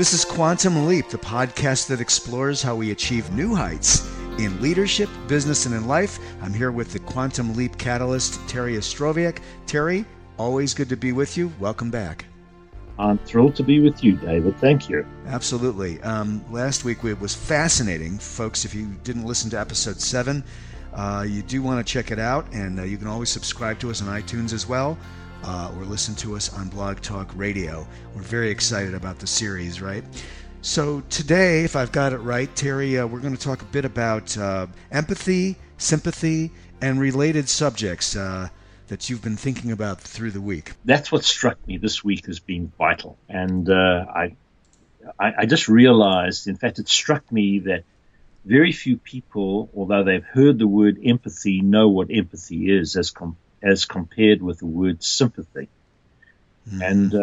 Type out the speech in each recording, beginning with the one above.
This is Quantum Leap, the podcast that explores how we achieve new heights in leadership, business, and in life. I'm here with the Quantum Leap catalyst, Terry Ostroviak. Terry, always good to be with you. Welcome back. I'm thrilled to be with you, David. Thank you. Absolutely. Last week it was fascinating. Folks, if you didn't listen to episode 7, you do want to check it out, and you can always subscribe to us on iTunes as well, or listen to us on Blog Talk Radio. We're very excited about the series, right? So today, if I've got it right, Terry, we're going to talk a bit about empathy, sympathy, and related subjects that you've been thinking about through the week. That's what struck me this week as being vital. And I just realized, in fact, it struck me that very few people, although they've heard the word empathy, know what empathy is as compared with the word sympathy. And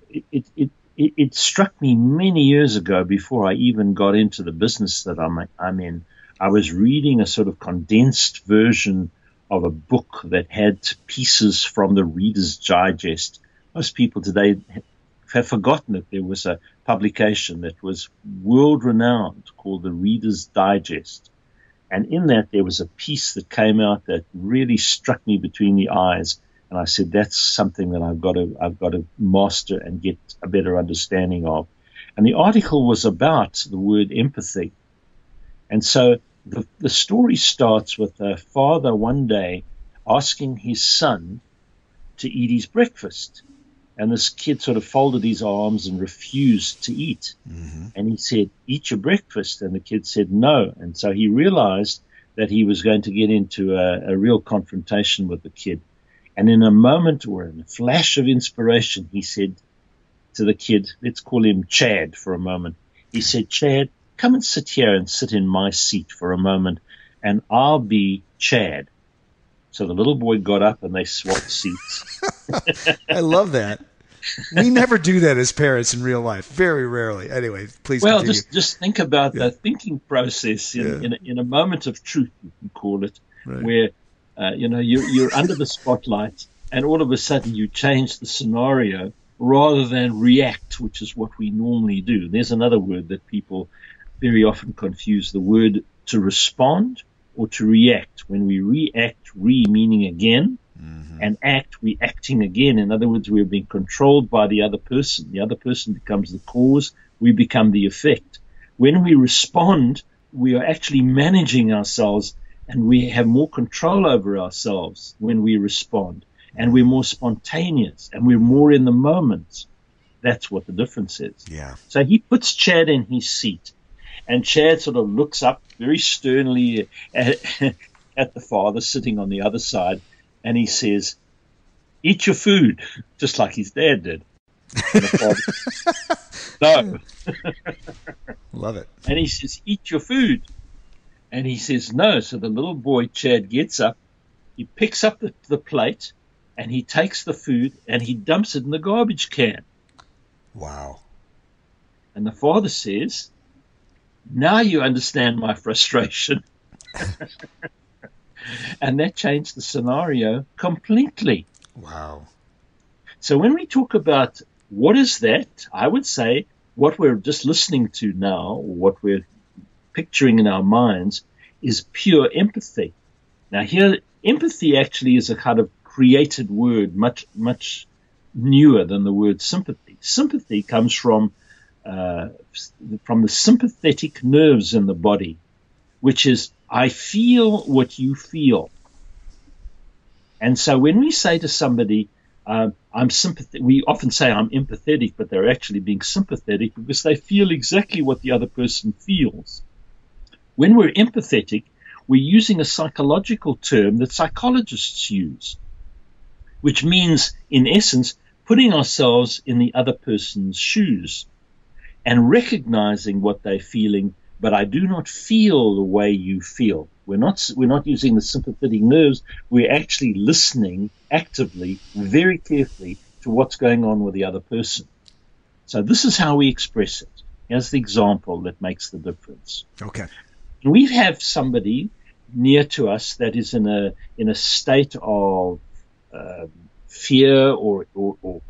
it struck me many years ago, before I even got into the business that I'm in. I was reading a sort of condensed version of a book that had pieces from the Reader's Digest. Most people today have forgotten that there was a publication that was world-renowned called the Reader's Digest. And in that, there was a piece that came out that really struck me between the eyes. And I said, that's something that I've got to master and get a better understanding of. And the article was about the word empathy. And so the story starts with a father one day asking his son to eat his breakfast. And this kid sort of folded his arms and refused to eat. And he said, eat your breakfast. And the kid said no. And so he realized that he was going to get into a real confrontation with the kid. And in a moment, or in a flash of inspiration, he said to the kid, let's call him Chad for a moment. He said, Chad, come and sit here and sit in my seat for a moment, and I'll be Chad. So the little boy got up and they swapped seats. I love that. We never do that as parents in real life. Very rarely. Anyway, please Well, continue. just think about the thinking process in a moment of truth, you can call it, Right. where you're under the spotlight, and all of a sudden you change the scenario rather than react, which is what we normally do. There's another word that people very often confuse, the word to respond or to react. When we react, meaning again, and act, we acting again. In other words, we're being controlled by the other person. The other person becomes the cause, we become the effect. When we respond, we are actually managing ourselves, and we have more control over ourselves when we respond. And we're more spontaneous, and we're more in the moment. That's what the difference is. Yeah. So he puts Chad in his seat, and Chad sort of looks up very sternly at the father sitting on the other side, and he says, eat your food, just like his dad did. And the father, no. Love it. And he says, eat your food. And he says, no. So the little boy, Chad, gets up, he picks up the plate, and he takes the food, and he dumps it in the garbage can. Wow. And the father says, now you understand my frustration. And that changed the scenario completely. Wow. So when we talk about what is that, I would say what we're just listening to now, or what we're picturing in our minds, is pure empathy. Now here, empathy actually is a kind of created word, much newer than the word sympathy. Sympathy comes from the sympathetic nerves in the body, which is, I feel what you feel. And so when we say to somebody, I'm sympathetic, we often say I'm empathetic, but they're actually being sympathetic because they feel exactly what the other person feels. When we're empathetic, we're using a psychological term that psychologists use, which means, in essence, putting ourselves in the other person's shoes and recognizing what they're feeling, but I do not feel the way you feel. We're not using the sympathetic nerves. We're actually listening actively, very carefully, to what's going on with the other person. So this is how we express it. Here's the example that makes the difference. Okay. We have somebody near to us that is in a state of fear or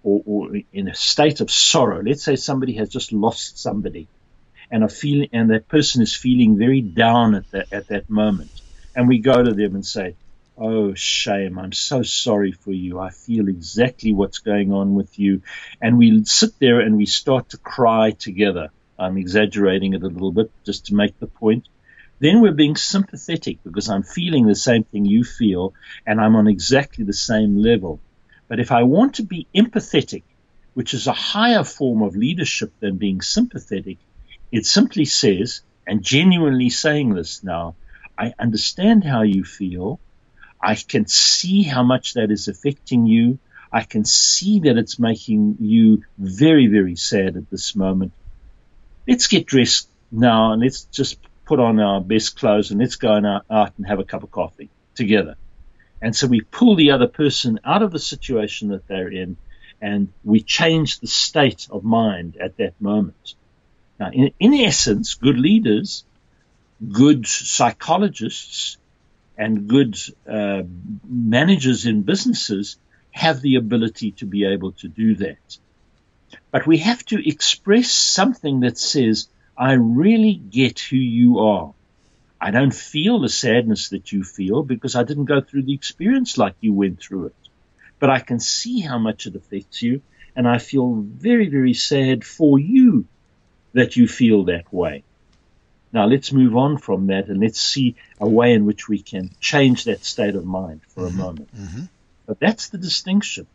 or in a state of sorrow. Let's say somebody has just lost somebody, and that person is feeling very down at that moment, and we go to them and say, "Oh, shame, I'm so sorry for you. I feel exactly what's going on with you." And we sit there and we start to cry together. I'm exaggerating it a little bit just to make the point. Then we're being sympathetic because I'm feeling the same thing you feel, and I'm on exactly the same level. But if I want to be empathetic, which is a higher form of leadership than being sympathetic, it simply says, and genuinely saying this now, I understand how you feel. I can see how much that is affecting you. I can see that it's making you very, very sad at this moment. Let's get dressed now and let's just put on our best clothes and let's go out and have a cup of coffee together. And so we pull the other person out of the situation that they're in, and we change the state of mind at that moment. Now, in essence, good leaders, good psychologists, and good managers in businesses have the ability to be able to do that. But we have to express something that says, I really get who you are. I don't feel the sadness that you feel because I didn't go through the experience like you went through it. But I can see how much it affects you, and I feel very, very sad for you that you feel that way. Now, let's move on from that and let's see a way in which we can change that state of mind for a moment. But that's the distinction.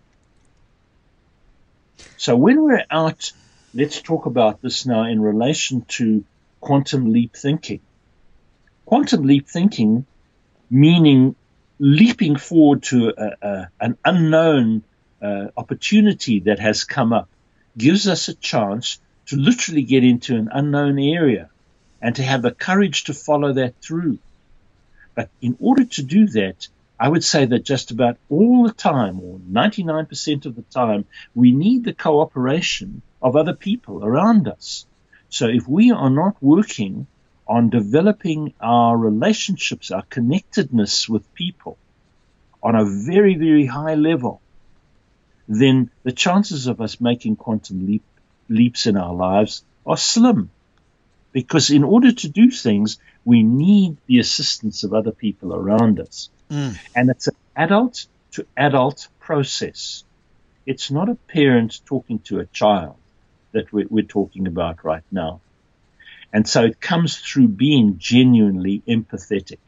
So when we're out, let's talk about this now in relation to quantum leap thinking. Quantum leap thinking, meaning leaping forward to an unknown opportunity that has come up, gives us a chance to literally get into an unknown area and to have the courage to follow that through. But in order to do that, I would say that just about all the time, or 99% of the time, we need the cooperation of other people around us. So if we are not working on developing our relationships, our connectedness with people on a very, very high level, then the chances of us making quantum leaps in our lives are slim. Because in order to do things, we need the assistance of other people around us. And it's an adult to adult process. It's not a parent talking to a child that we're talking about right now. And so it comes through being genuinely empathetic.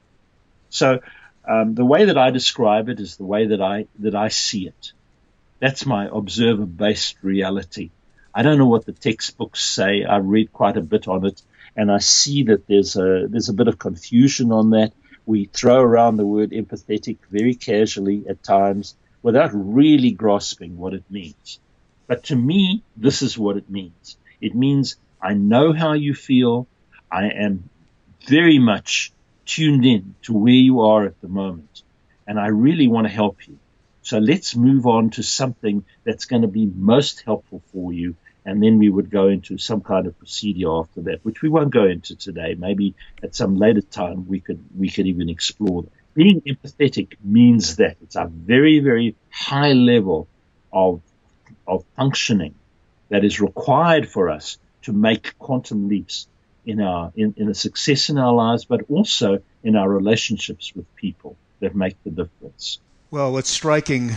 So the way that I describe it is the way that I see it. That's my observer-based reality. I don't know what the textbooks say. I read quite a bit on it, and I see that there's a bit of confusion on that. We throw around the word empathetic very casually at times without really grasping what it means. But to me, this is what it means. It means I know how you feel. I am very much tuned in to where you are at the moment, and I really want to help you. So let's move on to something that's going to be most helpful for you, and then we would go into some kind of procedure after that, which we won't go into today. Maybe at some later time we could even explore that. Being empathetic means that it's a very, very high level of functioning that is required for us to make quantum leaps in a success in our lives, but also in our relationships with people that make the difference. Well, what's striking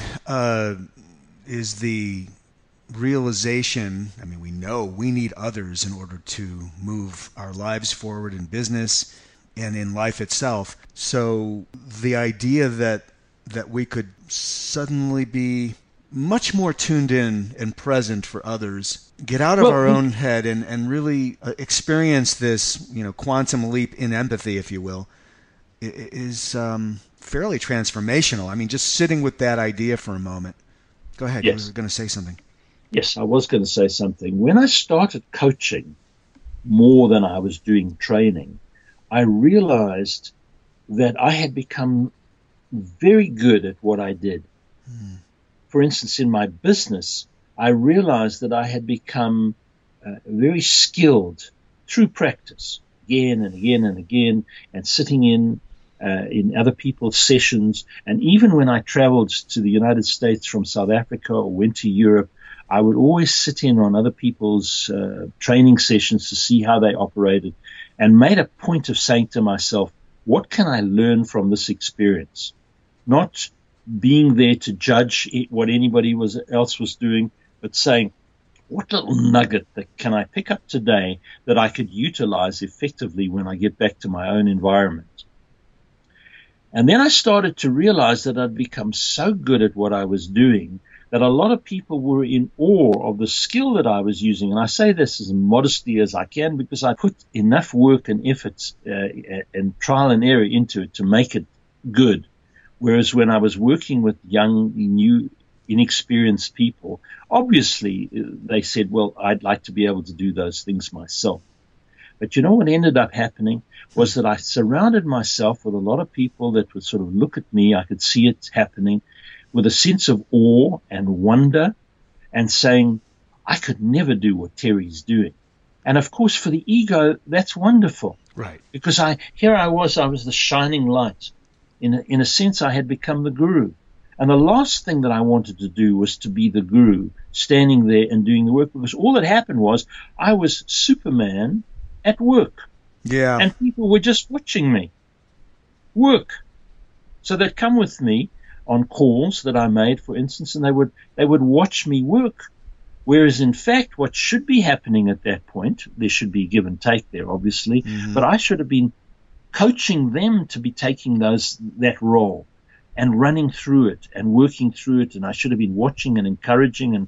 is the realization, I mean, we know we need others in order to move our lives forward in business and in life itself. So the idea that we could suddenly be much more tuned in and present for others, get out of our own head and really experience this, quantum leap in empathy, if you will, is fairly transformational. I mean, just sitting with that idea for a moment. Go ahead. Yes. You were going to say something. Yes, I was going to say something. When I started coaching more than I was doing training, I realized that I had become very good at what I did. For instance, in my business, I realized that I had become very skilled through practice, again and again and again, and sitting in in other people's sessions. And even when I traveled to the United States from South Africa or went to Europe, I would always sit in on other people's training sessions to see how they operated, and made a point of saying to myself, what can I learn from this experience? Not being there to judge what anybody else was doing, but saying, what little nugget that can I pick up today that I could utilize effectively when I get back to my own environment? And then I started to realize that I'd become so good at what I was doing that a lot of people were in awe of the skill that I was using. And I say this as modestly as I can because I put enough work and effort and trial and error into it to make it good. Whereas when I was working with young, new, inexperienced people, obviously they said, well, I'd like to be able to do those things myself. But you know what ended up happening was that I surrounded myself with a lot of people that would sort of look at me. I could see it happening with a sense of awe and wonder and saying, I could never do what Terry's doing. And of course, for the ego, that's wonderful. Right. Because I was the shining light. In a sense, I had become the guru. And the last thing that I wanted to do was to be the guru, standing there and doing the work, because all that happened was I was Superman at work. Yeah. And people were just watching me work. So they'd come with me on calls that I made, for instance, and they would watch me work. Whereas, in fact, what should be happening at that point, there should be give and take there, obviously, but I should have been coaching them to be taking that role and running through it and working through it. And I should have been watching and encouraging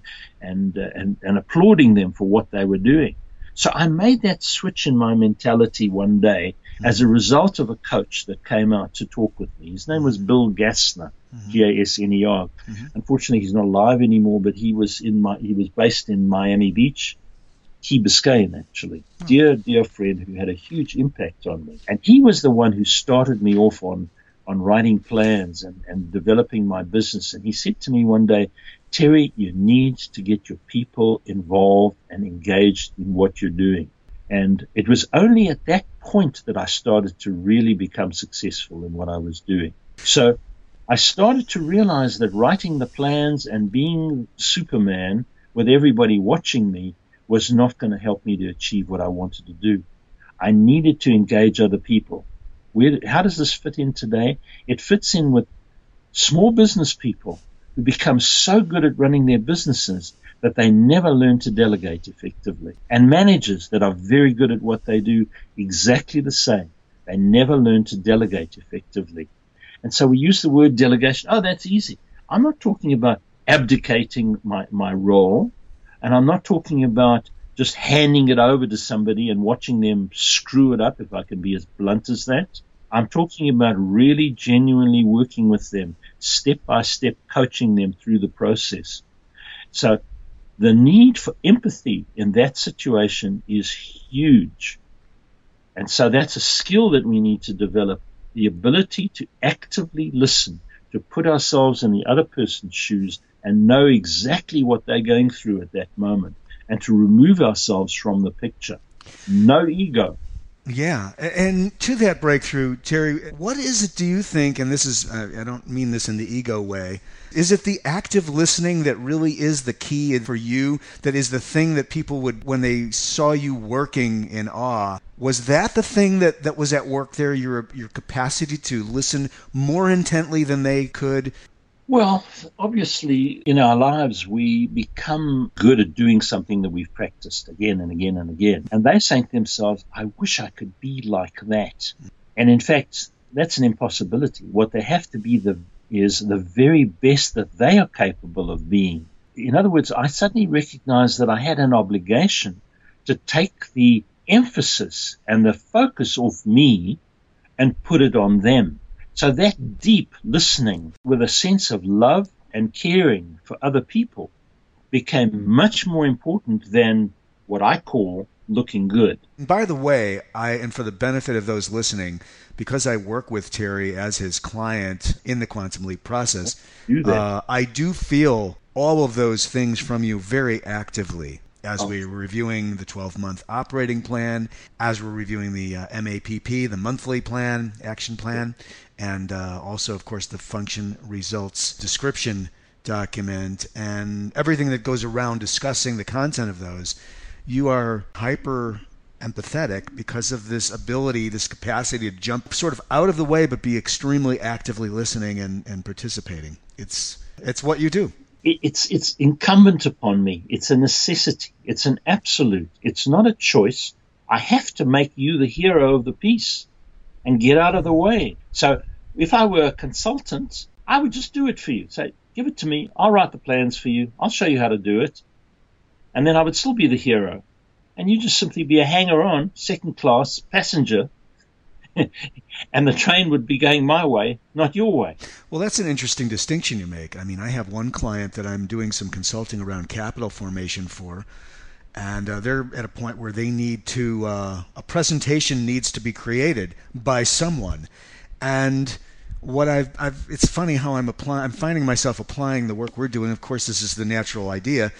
and applauding them for what they were doing. So I made that switch in my mentality one day as a result of a coach that came out to talk with me. His name was Bill Gassner, Gasner. Unfortunately, he's not alive anymore, but he was based in Miami Beach, Key Biscayne, actually. Dear friend who had a huge impact on me. And he was the one who started me off on writing plans and developing my business. And he said to me one day, Terry, you need to get your people involved and engaged in what you're doing. And it was only at that point that I started to really become successful in what I was doing. So I started to realize that writing the plans and being Superman with everybody watching me was not going to help me to achieve what I wanted to do. I needed to engage other people. How does this fit in today? It fits in with small business people who become so good at running their businesses that they never learn to delegate effectively. And managers that are very good at what they do, exactly the same. They never learn to delegate effectively. And so we use the word delegation. Oh, that's easy. I'm not talking about abdicating my role, and I'm not talking about just handing it over to somebody and watching them screw it up, if I can be as blunt as that. I'm talking about really genuinely working with them, step by step, coaching them through the process. So the need for empathy in that situation is huge. And so that's a skill that we need to develop, the ability to actively listen, to put ourselves in the other person's shoes and know exactly what they're going through at that moment, and to remove ourselves from the picture. No ego. Yeah. And to that breakthrough, Terry, what is it, do you think, and this is, I don't mean this in the ego way, is it the active listening that really is the key for you, that is the thing that people would, when they saw you working, in awe? Was that the thing that was at work there, your capacity to listen more intently than they could? Well, obviously, in our lives, we become good at doing something that we've practiced again and again and again. And they say to themselves, I wish I could be like that. And in fact, that's an impossibility. What they have to be is the very best that they are capable of being. In other words, I suddenly recognized that I had an obligation to take the emphasis and the focus off me and put it on them. So that deep listening with a sense of love and caring for other people became much more important than what I call looking good. By the way, and for the benefit of those listening, because I work with Terry as his client in the Quantum Leap process, I do feel all of those things from you very actively. as we're reviewing the 12-month operating plan, as we're reviewing the MAPP, the monthly plan, action plan, and also, of course, the function results description document and everything that goes around discussing the content of those. You are hyper empathetic because of this ability, this capacity to jump sort of out of the way but be extremely actively listening and participating. It's what you do. It's incumbent upon me. It's a necessity. It's an absolute. It's not a choice. I have to make you the hero of the piece and get out of the way. So if I were a consultant, I would just do it for you. Say, give it to me. I'll write the plans for you. I'll show you how to do it. And then I would still be the hero. And you just simply be a hanger-on, second-class passenger, and the train would be going my way, not your way. Well, that's an interesting distinction you make. I mean, I have one client that I'm doing some consulting around capital formation for, and they're at a point where they need to, a presentation needs to be created by someone. And what it's funny how I'm finding myself applying the work we're doing. Of course, this is the natural idea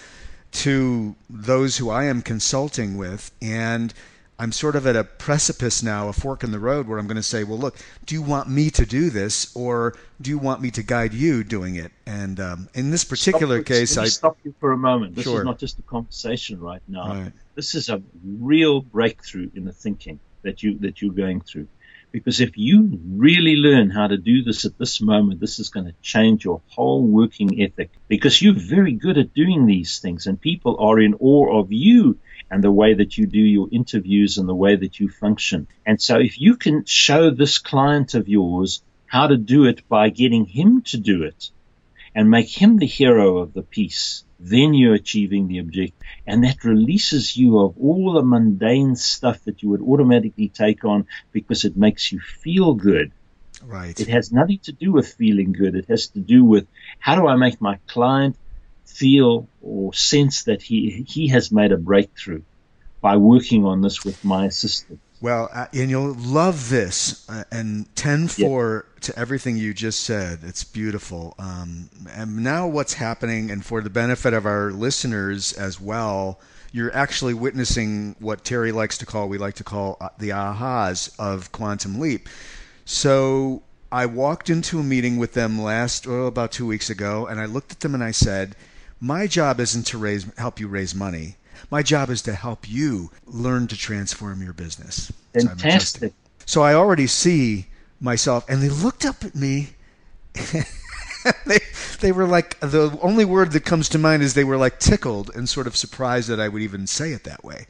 to those who I am consulting with, and I'm sort of at a precipice now, a fork in the road, where I'm going to say, well, look, do you want me to do this, or do you want me to guide you doing it? And in this particular case, I stop you for a moment. This Sure. is not just a conversation right now. Right. This is a real breakthrough in the thinking that you're going through. Because if you really learn how to do this at this moment, this is going to change your whole working ethic, because you're very good at doing these things and people are in awe of you and the way that you do your interviews and the way that you function. And so if you can show this client of yours how to do it by getting him to do it and make him the hero of the piece, then you're achieving the objective. And that releases you of all the mundane stuff that you would automatically take on because it makes you feel good. Right. It has nothing to do with feeling good. It has to do with, how do I make my client feel or sense that he has made a breakthrough by working on this with my assistant. Well, and you'll love this, and 10-4 to everything you just said. It's beautiful. And now what's happening, and for the benefit of our listeners as well, you're actually witnessing what Terry we like to call the ahas of Quantum Leap. So I walked into a meeting with them about 2 weeks ago, and I looked at them and I said, my job isn't to help you raise money. My job is to help you learn to transform your business. Fantastic. So I already see myself, and they looked up at me. They were like, the only word that comes to mind is they were like tickled and sort of surprised that I would even say it that way.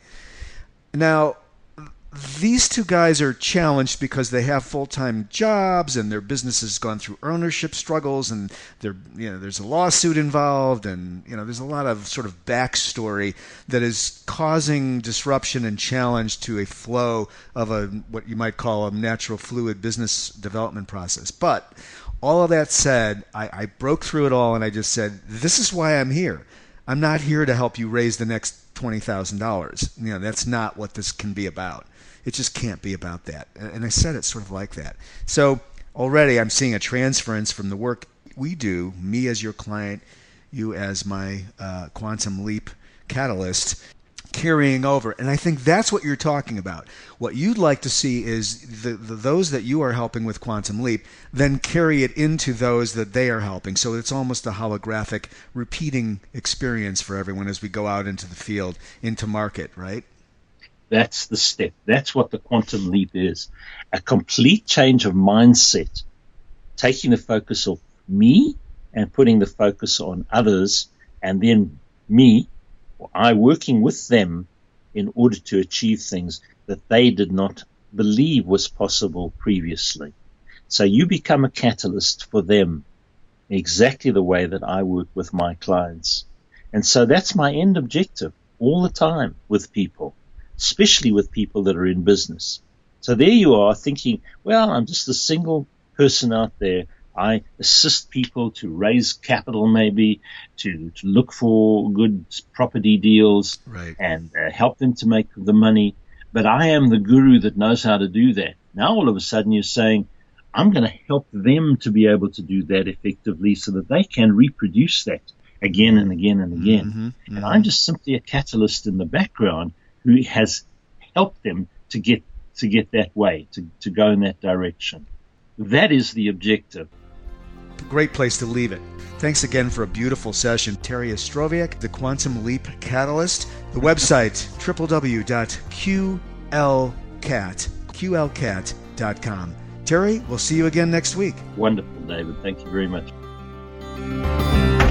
Now, these two guys are challenged because they have full-time jobs and their business has gone through ownership struggles, and there's a lawsuit involved, and there's a lot of sort of backstory that is causing disruption and challenge to a flow of what you might call a natural fluid business development process. But all of that said, I broke through it all and I just said, this is why I'm here. I'm not here to help you raise the next $20,000. That's not what this can be about. It just can't be about that. And I said it sort of like that. So already I'm seeing a transference from the work we do, me as your client, you as my Quantum Leap catalyst, carrying over. And I think that's what you're talking about. What you'd like to see is those that you are helping with Quantum Leap then carry it into those that they are helping. So it's almost a holographic repeating experience for everyone as we go out into the field, into market, right? That's the step. That's what the Quantum Leap is. A complete change of mindset, taking the focus of me and putting the focus on others, and then me, or I, working with them in order to achieve things that they did not believe was possible previously. So you become a catalyst for them, exactly the way that I work with my clients. And so that's my end objective all the time with people, especially with people that are in business. So there you are thinking, well, I'm just a single person out there. I assist people to raise capital, maybe to look for good property deals, right, and help them to make the money. But I am the guru that knows how to do that. Now all of a sudden you're saying, I'm going to help them to be able to do that effectively so that they can reproduce that again and again and again. And I'm just simply a catalyst in the background who has helped them to get that way, to go in that direction. That is the objective. Great place to leave it. Thanks again for a beautiful session. Terry Ostrowiec, the Quantum Leap Catalyst. The website, www.qlcat.com. Terry, we'll see you again next week. Wonderful, David. Thank you very much.